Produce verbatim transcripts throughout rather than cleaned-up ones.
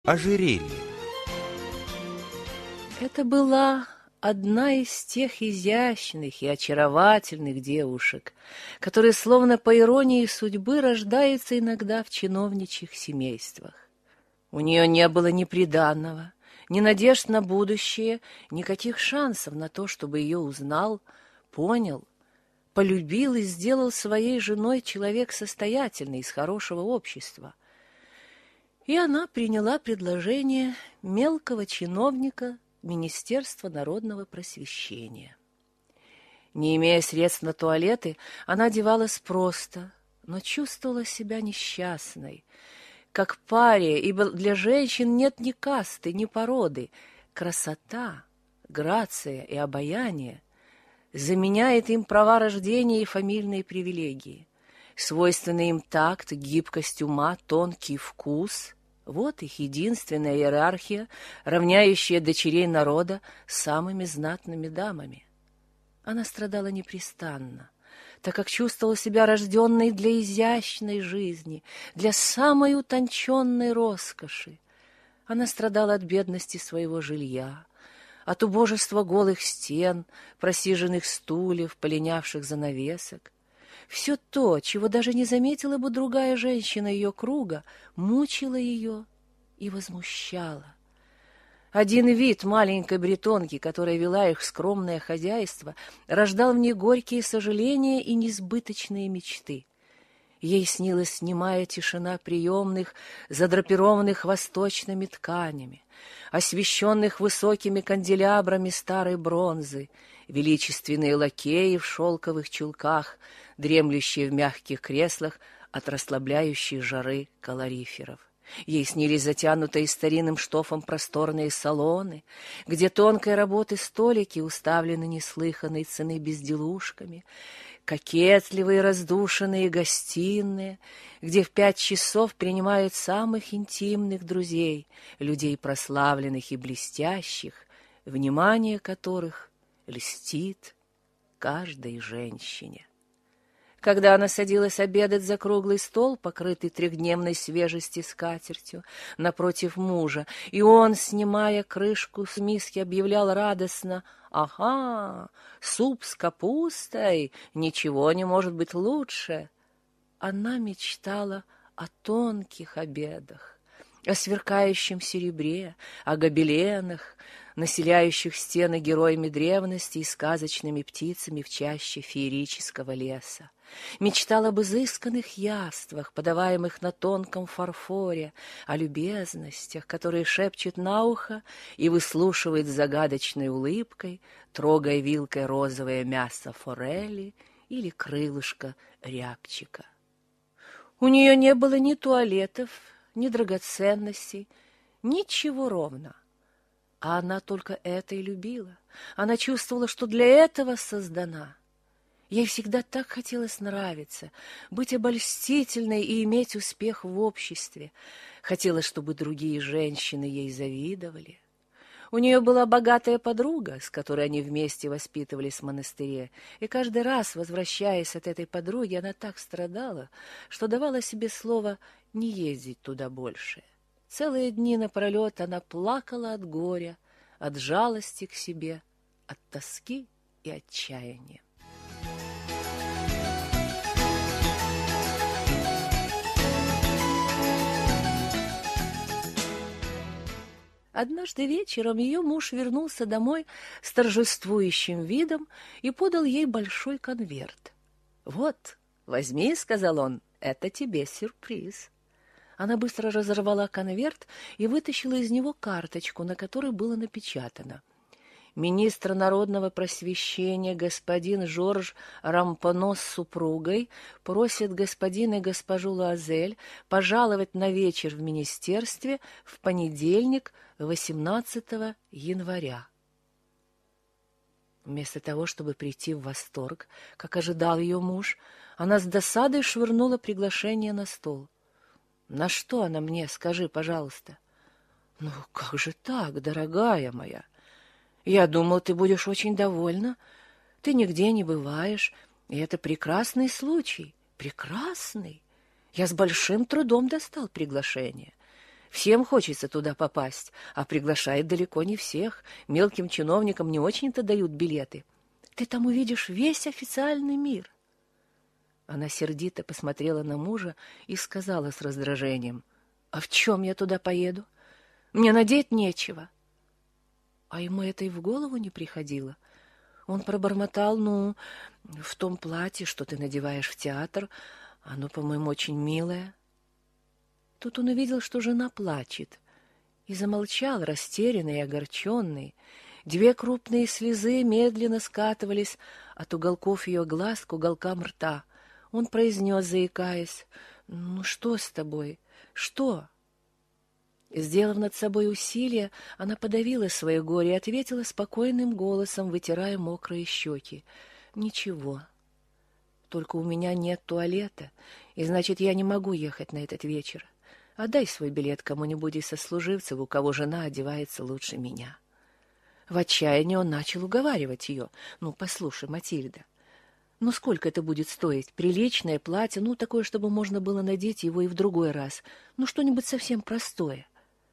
Ожерелье. Это была одна из тех изящных и очаровательных девушек, которые, словно по иронии судьбы, рождаются иногда в чиновничьих семействах. У нее не было ни приданого, ни надежд на будущее, никаких шансов на то, чтобы ее узнал, понял, полюбил и сделал своей женой человек состоятельный, из хорошего общества. И она приняла предложение мелкого чиновника Министерства народного просвещения. Не имея средств на туалеты, она одевалась просто, но чувствовала себя несчастной, как пария, ибо для женщин нет ни касты, ни породы. Красота, грация и обаяние заменяет им права рождения и фамильные привилегии. Свойственный им такт, гибкость ума, тонкий вкус — вот их единственная иерархия, равняющая дочерей народа с самыми знатными дамами. Она страдала непрестанно, так как чувствовала себя рожденной для изящной жизни, для самой утонченной роскоши. Она страдала от бедности своего жилья, от убожества голых стен, просиженных стульев, полинявших занавесок. Все то, чего даже не заметила бы другая женщина ее круга, мучило ее и возмущало. Один вид маленькой бретонки, которая вела их скромное хозяйство, рождал в ней горькие сожаления и несбыточные мечты. Ей снилась немая тишина приемных, задрапированных восточными тканями, освещенных высокими канделябрами старой бронзы, величественные лакеи в шелковых чулках, дремлющие в мягких креслах от расслабляющей жары калориферов. Ей снились затянутые старинным штофом просторные салоны, где тонкой работы столики уставлены неслыханной цены безделушками, кокетливые раздушенные гостиные, где в пять часов принимают самых интимных друзей, людей прославленных и блестящих, внимание которых льстит каждой женщине. Когда она садилась обедать за круглый стол, покрытый трехдневной свежести скатертью, напротив мужа, и он, снимая крышку с миски, объявлял радостно: «Ага, суп с капустой, ничего не может быть лучше», она мечтала о тонких обедах, о сверкающем серебре, о гобеленах, населяющих стены героями древности и сказочными птицами в чаще феерического леса. Мечтала об изысканных яствах, подаваемых на тонком фарфоре, о любезностях, которые шепчет на ухо и выслушивает с загадочной улыбкой, трогая вилкой розовое мясо форели или крылышко рябчика. У нее не было ни туалетов, ни драгоценностей, ничего ровно. А она только это и любила. Она чувствовала, что для этого создана. Ей всегда так хотелось нравиться, быть обольстительной и иметь успех в обществе. Хотелось, чтобы другие женщины ей завидовали. У нее была богатая подруга, с которой они вместе воспитывались в монастыре, и каждый раз, возвращаясь от этой подруги, она так страдала, что давала себе слово не ездить туда больше. Целые дни напролет она плакала от горя, от жалости к себе, от тоски и отчаяния. Однажды вечером ее муж вернулся домой с торжествующим видом и подал ей большой конверт. «Вот, возьми», — сказал он, — «это тебе сюрприз». Она быстро разорвала конверт и вытащила из него карточку, на которой было напечатано: «Министр народного просвещения господин Жорж Рампоно с супругой просит господин и госпожу Луазель пожаловать на вечер в министерстве в понедельник, восемнадцатого января». Вместо того, чтобы прийти в восторг, как ожидал ее муж, она с досадой швырнула приглашение на стол. «На что она мне, скажи, пожалуйста?» «Ну, как же так, дорогая моя? Я думал, ты будешь очень довольна. Ты нигде не бываешь, и это прекрасный случай. Прекрасный. Я с большим трудом достал приглашение. Всем хочется туда попасть, а приглашают далеко не всех. Мелким чиновникам не очень-то дают билеты. Ты там увидишь весь официальный мир». Она сердито посмотрела на мужа и сказала с раздражением: «А в чем я туда поеду? Мне надеть нечего». А ему это и в голову не приходило. Он пробормотал: «Ну, в том платье, что ты надеваешь в театр, оно, по-моему, очень милое». Тут он увидел, что жена плачет, и замолчал, растерянный и огорченный. Две крупные слезы медленно скатывались от уголков ее глаз к уголкам рта. Он произнес, заикаясь: «Ну что с тобой? Что?» Сделав над собой усилие, она подавила свое горе и ответила спокойным голосом, вытирая мокрые щеки: «Ничего. Только у меня нет туалета, и значит, я не могу ехать на этот вечер. Отдай свой билет кому-нибудь из сослуживцев, у кого жена одевается лучше меня». В отчаянии он начал уговаривать ее: «Ну, послушай, Матильда, ну сколько это будет стоить? Приличное платье, ну, такое, чтобы можно было надеть его и в другой раз. Ну, что-нибудь совсем простое».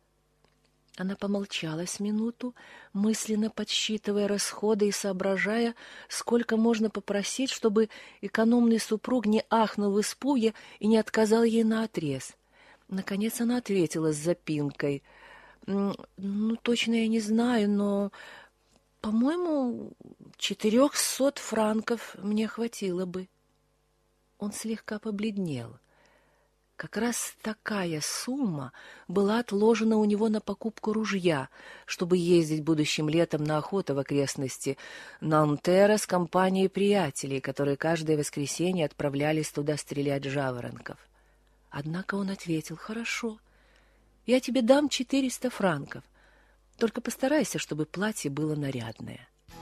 Она помолчала с минуту, мысленно подсчитывая расходы и соображая, сколько можно попросить, чтобы экономный супруг не ахнул в испуге и не отказал ей наотрез. Наконец она ответила с запинкой: «Ну, точно я не знаю, но, по-моему, четырехсот франков мне хватило бы». Он слегка побледнел. Как раз такая сумма была отложена у него на покупку ружья, чтобы ездить будущим летом на охоту в окрестности Нантера с компанией приятелей, которые каждое воскресенье отправлялись туда стрелять жаворонков. Однако он ответил: «Хорошо, я тебе дам четыреста франков, только постарайся, чтобы платье было нарядное».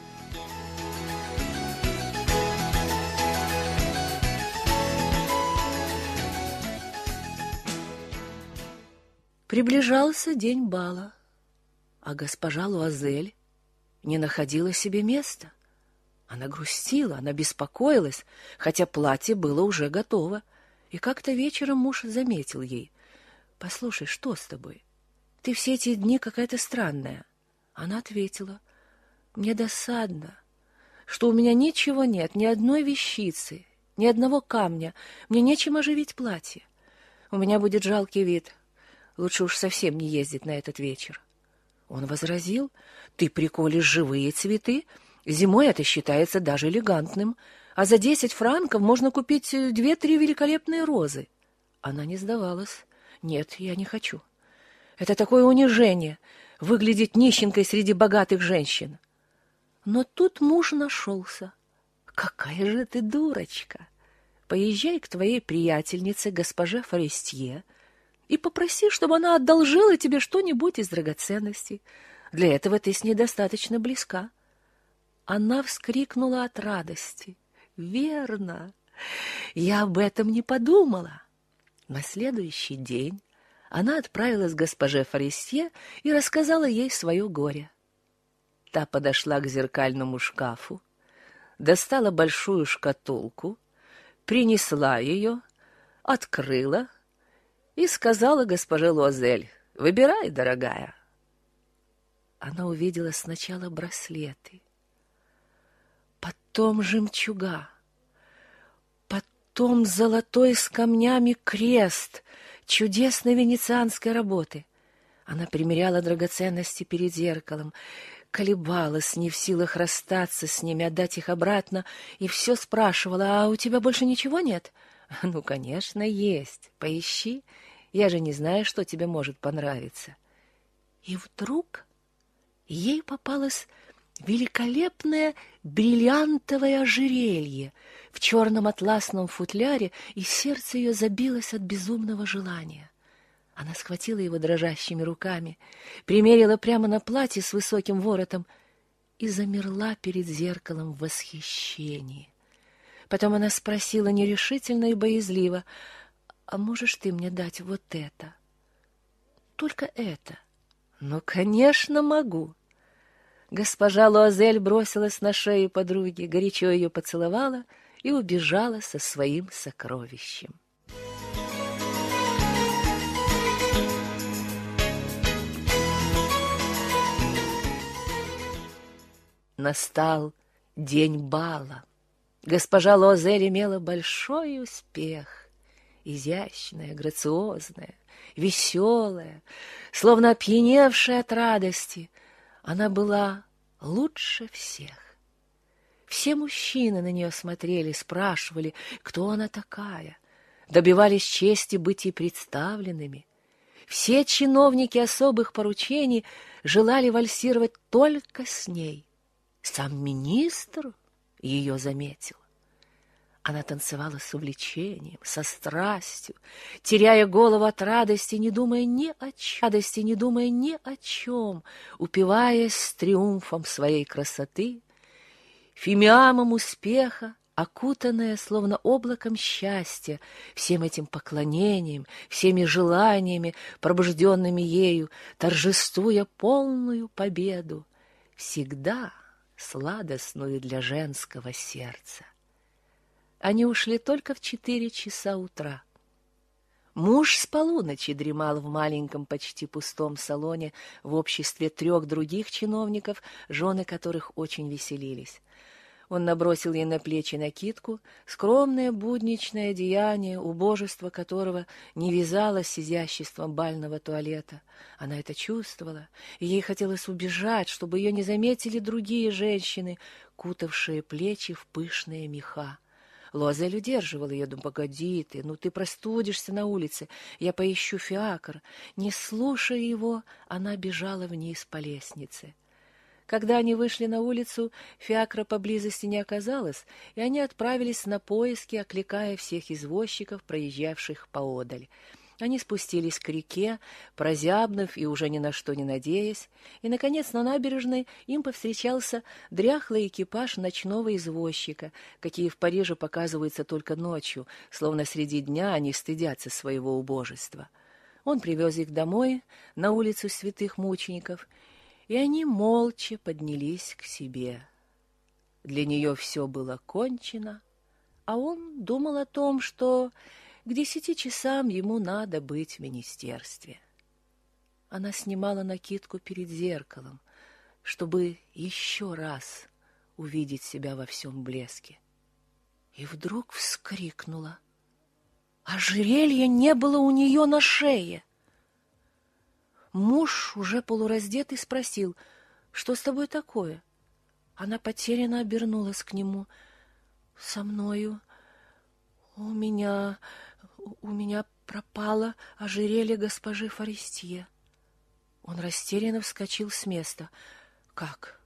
Приближался день бала, а госпожа Луазель не находила себе места. Она грустила, она беспокоилась, хотя платье было уже готово. И как-то вечером муж заметил ей: «Послушай, что с тобой? Ты все эти дни какая-то странная». Она ответила: «Мне досадно, что у меня ничего нет, ни одной вещицы, ни одного камня. Мне нечем оживить платье. У меня будет жалкий вид. Лучше уж совсем не ездить на этот вечер». Он возразил: «Ты приколешь живые цветы. Зимой это считается даже элегантным. А за десять франков можно купить две-три великолепные розы». Она не сдавалась. «Нет, я не хочу. Это такое унижение — выглядеть нищенкой среди богатых женщин». Но тут муж нашелся. «Какая же ты дурочка! Поезжай к твоей приятельнице, госпоже Форестье, и попроси, чтобы она одолжила тебе что-нибудь из драгоценностей. Для этого ты с ней достаточно близка». Она вскрикнула от радости: «Верно! Я об этом не подумала». На следующий день она отправилась к госпоже Форестье и рассказала ей свое горе. Та подошла к зеркальному шкафу, достала большую шкатулку, принесла ее, открыла и сказала госпоже Луазель: «Выбирай, дорогая». Она увидела сначала браслеты, потом жемчуга, потом золотой с камнями крест чудесной венецианской работы. Она примеряла драгоценности перед зеркалом, колебалась, не в силах расстаться с ними, отдать их обратно, и все спрашивала: «А у тебя больше ничего нет?» «Ну, конечно, есть. Поищи. Я же не знаю, что тебе может понравиться». И вдруг ей попалось великолепное бриллиантовое ожерелье в черном атласном футляре, и сердце ее забилось от безумного желания. Она схватила его дрожащими руками, примерила прямо на платье с высоким воротом и замерла перед зеркалом в восхищении. Потом она спросила нерешительно и боязливо: «А можешь ты мне дать вот это? Только это?» «Ну, конечно, могу». Госпожа Луазель бросилась на шею подруги, горячо ее поцеловала и убежала со своим сокровищем. Настал день бала. Госпожа Луазель имела большой успех. Изящная, грациозная, веселая, словно опьяневшая от радости, она была лучше всех. Все мужчины на нее смотрели, спрашивали, кто она такая, добивались чести быть ей представленными. Все чиновники особых поручений желали вальсировать только с ней. Сам министр ее заметил. Она танцевала с увлечением, со страстью, теряя голову от радости, не думая ни о чем, радости, не думая ни о чем, упиваясь с триумфом своей красоты, фимиамом успеха, окутанная словно облаком счастья, всем этим поклонением, всеми желаниями, пробужденными ею, торжествуя полную победу, всегда сладостную для женского сердца. Они ушли только в четыре часа утра. Муж с полуночи дремал в маленьком, почти пустом салоне в обществе трех других чиновников, жены которых очень веселились. Он набросил ей на плечи накидку, скромное будничное одеяние, убожество которого не вязалось с изяществом бального туалета. Она это чувствовала, и ей хотелось убежать, чтобы ее не заметили другие женщины, кутавшие плечи в пышные меха. Луазель удерживала ее. «Ну, погоди ты, ну ты простудишься на улице, я поищу фиакр». Не слушая его, она бежала вниз по лестнице. Когда они вышли на улицу, фиакра поблизости не оказалось, и они отправились на поиски, окликая всех извозчиков, проезжавших поодаль. Они спустились к реке, прозябнув и уже ни на что не надеясь, и, наконец, на набережной им повстречался дряхлый экипаж ночного извозчика, какие в Париже показываются только ночью, словно среди дня они стыдятся своего убожества. Он привез их домой, на улицу Святых Мучеников, и они молча поднялись к себе. Для нее все было кончено, а он думал о том, что к десяти часам ему надо быть в министерстве. Она снимала накидку перед зеркалом, чтобы еще раз увидеть себя во всем блеске. И вдруг вскрикнула. Ожерелья не было у нее на шее. Муж, уже полураздетый, спросил: «Что с тобой такое?» Она потерянно обернулась к нему. «Со мною у меня... у меня пропало ожерелье госпожи Форестье». Он растерянно вскочил с места. «Как?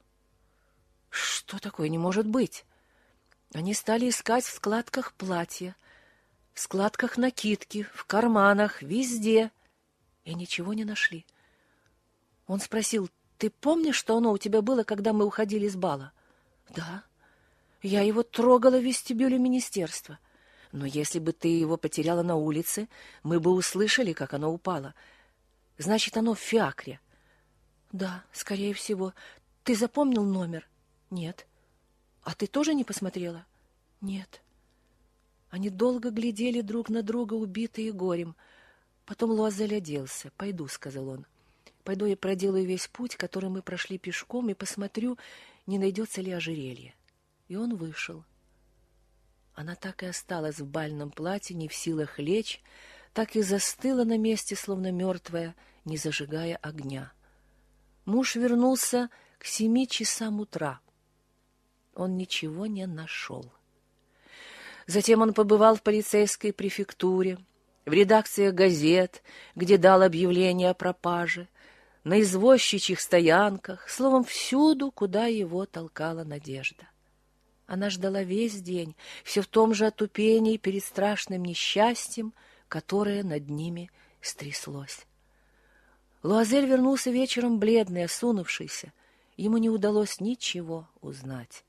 Что такое? Не может быть!» Они стали искать в складках платья, в складках накидки, в карманах, везде, и ничего не нашли. Он спросил: «Ты помнишь, что оно у тебя было, когда мы уходили с бала?» «Да, я его трогала в вестибюле министерства. Но если бы ты его потеряла на улице, мы бы услышали, как оно упало. Значит, оно в фиакре». «Да, скорее всего. Ты запомнил номер?» «Нет». «А ты тоже не посмотрела?» «Нет». Они долго глядели друг на друга, убитые горем. Потом Луазель оделся. «Пойду», — сказал он. «Пойду я проделаю весь путь, который мы прошли пешком, и посмотрю, не найдется ли ожерелье». И он вышел. Она так и осталась в бальном платье, не в силах лечь, так и застыла на месте, словно мертвая, не зажигая огня. Муж вернулся к семи часам утра. Он ничего не нашел. Затем он побывал в полицейской префектуре, в редакциях газет, где дал объявление о пропаже, на извозчичьих стоянках, словом, всюду, куда его толкала надежда. Она ждала весь день, все в том же отупении перед страшным несчастьем, которое над ними стряслось. Луазель вернулся вечером бледный, осунувшийся. Ему не удалось ничего узнать.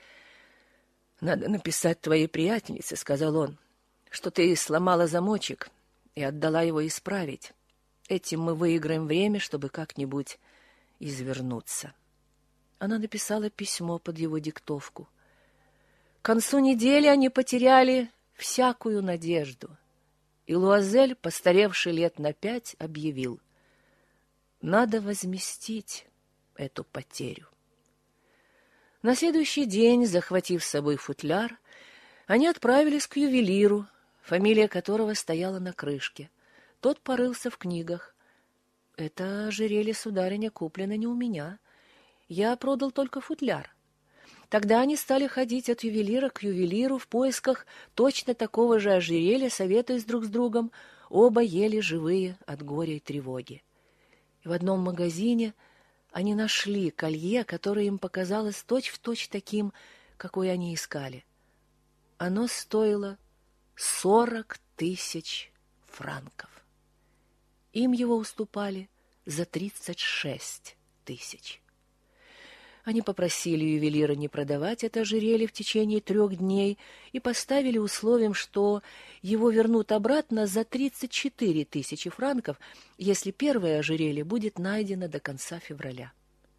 «Надо написать твоей приятельнице», — сказал он, — «что ты сломала замочек и отдала его исправить. Этим мы выиграем время, чтобы как-нибудь извернуться». Она написала письмо под его диктовку. К концу недели они потеряли всякую надежду, и Луазель, постаревший лет на пять, объявил: «Надо возместить эту потерю». На следующий день, захватив с собой футляр, они отправились к ювелиру, фамилия которого стояла на крышке. Тот порылся в книгах. «Это ожерелье, сударыня, куплено не у меня. Я продал только футляр». Тогда они стали ходить от ювелира к ювелиру в поисках точно такого же ожерелья, советуясь друг с другом. Оба еле живые от горя и тревоги. И в одном магазине они нашли колье, которое им показалось точь-в-точь таким, какое они искали. Оно стоило сорок тысяч франков. Им его уступали за тридцать шесть тысяч. Они попросили ювелира не продавать это ожерелье в течение трех дней и поставили условием, что его вернут обратно за тридцать четыре тысячи франков, если первое ожерелье будет найдено до конца февраля.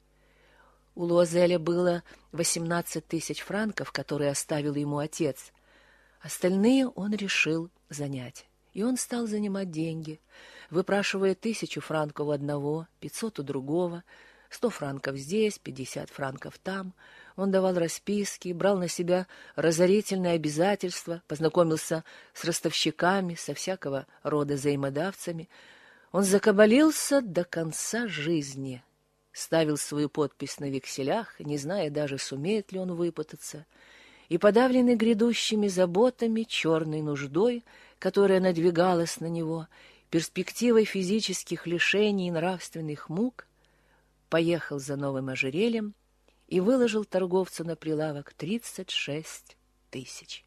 У Луазеля было восемнадцать тысяч франков, которые оставил ему отец. Остальные он решил занять. И он стал занимать деньги, выпрашивая тысячу франков у одного, пятьсот у другого, сто франков здесь, пятьдесят франков там. Он давал расписки, брал на себя разорительные обязательства, познакомился с ростовщиками, со всякого рода взаимодавцами. Он закабалился до конца жизни, ставил свою подпись на векселях, не зная даже, сумеет ли он выпутаться, и, подавленный грядущими заботами, черной нуждой, которая надвигалась на него, перспективой физических лишений и нравственных мук, поехал за новым ожерельем и выложил торговцу на прилавок тридцать шесть тысяч.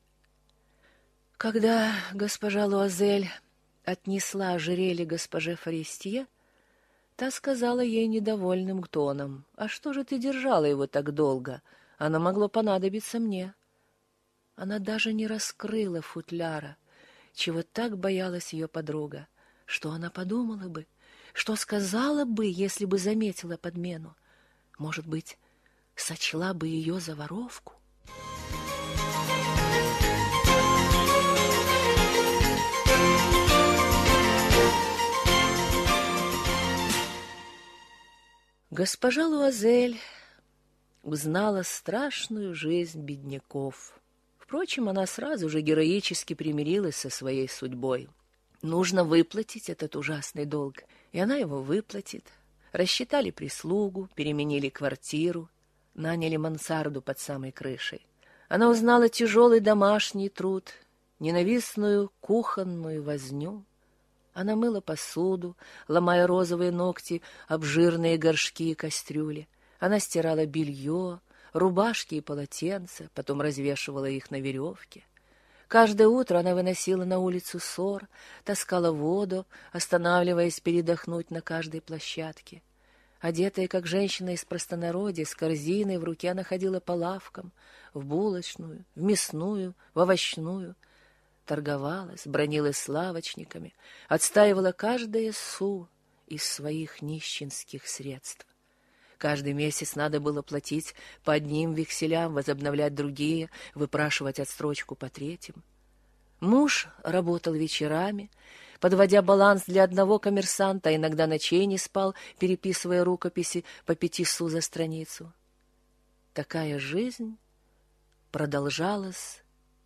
Когда госпожа Луазель отнесла ожерелье госпоже Форестье, та сказала ей недовольным тоном: «А что же ты держала его так долго? Оно могло понадобиться мне». Она даже не раскрыла футляра, чего так боялась ее подруга. Что она подумала бы? Что сказала бы, если бы заметила подмену? Может быть, сочла бы ее за воровку? Госпожа Луазель узнала страшную жизнь бедняков. Впрочем, она сразу же героически примирилась со своей судьбой. Нужно выплатить этот ужасный долг, и она его выплатит. Рассчитали прислугу, переменили квартиру, наняли мансарду под самой крышей. Она узнала тяжелый домашний труд, ненавистную кухонную возню. Она мыла посуду, ломая розовые ногти об жирные горшки и кастрюли. Она стирала белье, рубашки и полотенца, потом развешивала их на веревке. Каждое утро она выносила на улицу сор, таскала воду, останавливаясь передохнуть на каждой площадке. Одетая, как женщина из простонародья, с корзиной в руке, она ходила по лавкам, в булочную, в мясную, в овощную, торговалась, бранилась с лавочниками, отстаивала каждое су из своих нищенских средств. Каждый месяц надо было платить по одним векселям, возобновлять другие, выпрашивать отсрочку по третьим. Муж работал вечерами, подводя баланс для одного коммерсанта, а иногда ночей не спал, переписывая рукописи по пяти су за страницу. Такая жизнь продолжалась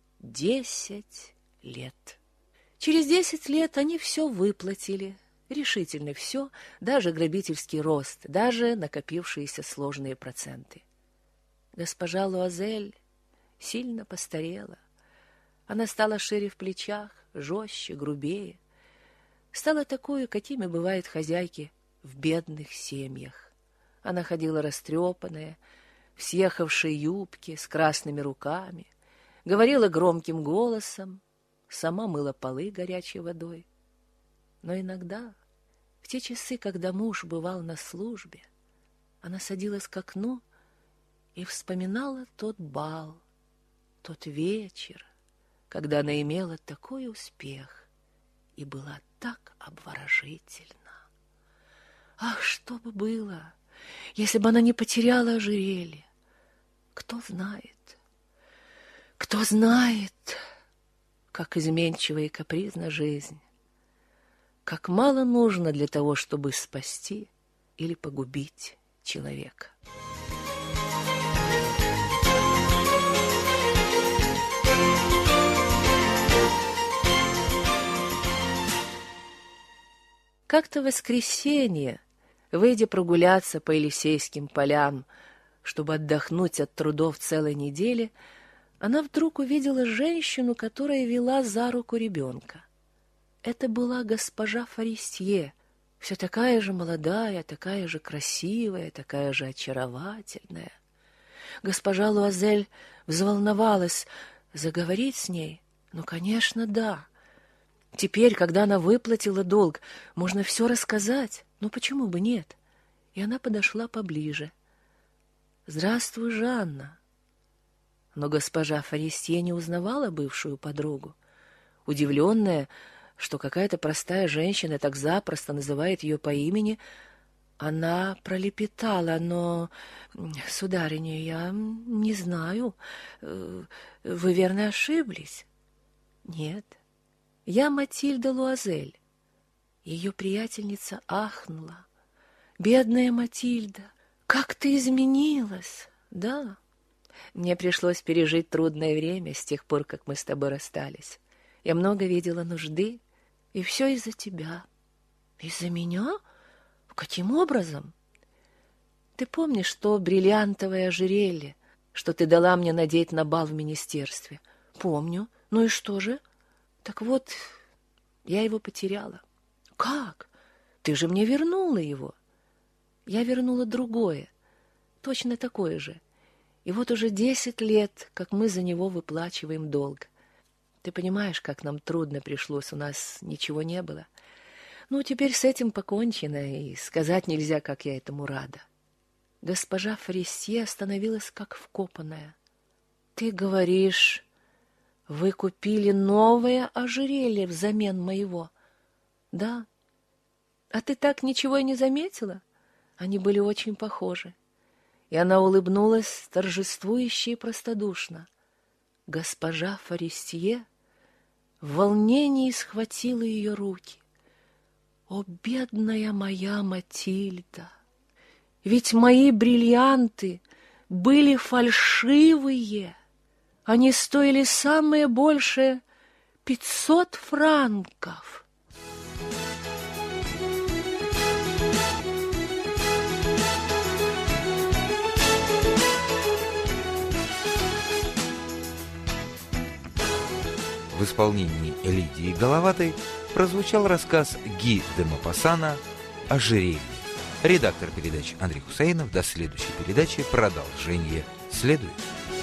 десять лет. Через десять лет они все выплатили. Решительно все, даже грабительский рост, даже накопившиеся сложные проценты. Госпожа Луазель сильно постарела. Она стала шире в плечах, жестче, грубее. Стала такой, какими бывают хозяйки в бедных семьях. Она ходила растрепанная, в съехавшей юбке, с красными руками, говорила громким голосом, сама мыла полы горячей водой. Но иногда, в те часы, когда муж бывал на службе, она садилась к окну и вспоминала тот бал, тот вечер, когда она имела такой успех и была так обворожительна. Ах, что бы было, если бы она не потеряла ожерелье? Кто знает, кто знает, как изменчива и капризна жизнь. Как мало нужно для того, чтобы спасти или погубить человека. Как-то в воскресенье, выйдя прогуляться по Елисейским полям, чтобы отдохнуть от трудов целой недели, она вдруг увидела женщину, которая вела за руку ребенка. Это была госпожа Форестье, все такая же молодая, такая же красивая, такая же очаровательная. Госпожа Луазель взволновалась. Заговорить с ней? Ну, конечно, да. Теперь, когда она выплатила долг, можно все рассказать. Ну, почему бы нет? И она подошла поближе. «Здравствуй, Жанна». Но госпожа Форестье не узнавала бывшую подругу. Удивленная, что какая-то простая женщина так запросто называет ее по имени, она пролепетала: «Но, сударыня, я не знаю. Вы, верно, ошиблись?» «Нет, я Матильда Луазель». Ее приятельница ахнула. «Бедная Матильда, как ты изменилась!» «Да, мне пришлось пережить трудное время с тех пор, как мы с тобой расстались. Я много видела нужды, и все из-за тебя». «Из-за меня? Каким образом?» «Ты помнишь то бриллиантовое ожерелье, что ты дала мне надеть на бал в министерстве?» «Помню. Ну и что же?» «Так вот, я его потеряла». «Как? Ты же мне вернула его». «Я вернула другое, точно такое же. И вот уже десять лет, как мы за него выплачиваем долг. Ты понимаешь, как нам трудно пришлось, у нас ничего не было. Ну, теперь с этим покончено, и сказать нельзя, как я этому рада». Госпожа Форестье остановилась как вкопанная. «Ты говоришь, вы купили новое ожерелье взамен моего?» «Да. А ты так ничего и не заметила? Они были очень похожи». И она улыбнулась торжествующе и простодушно. Госпожа Форестье в волнении схватила ее руки. «О, бедная моя Матильда! Ведь мои бриллианты были фальшивые. Они стоили самое большее пятьсот франков». В исполнении Лидии Головатой прозвучал рассказ Ги де Мопассана «Ожерелье». Редактор передачи Андрей Хусаинов. До следующей передачи. Продолжение следует.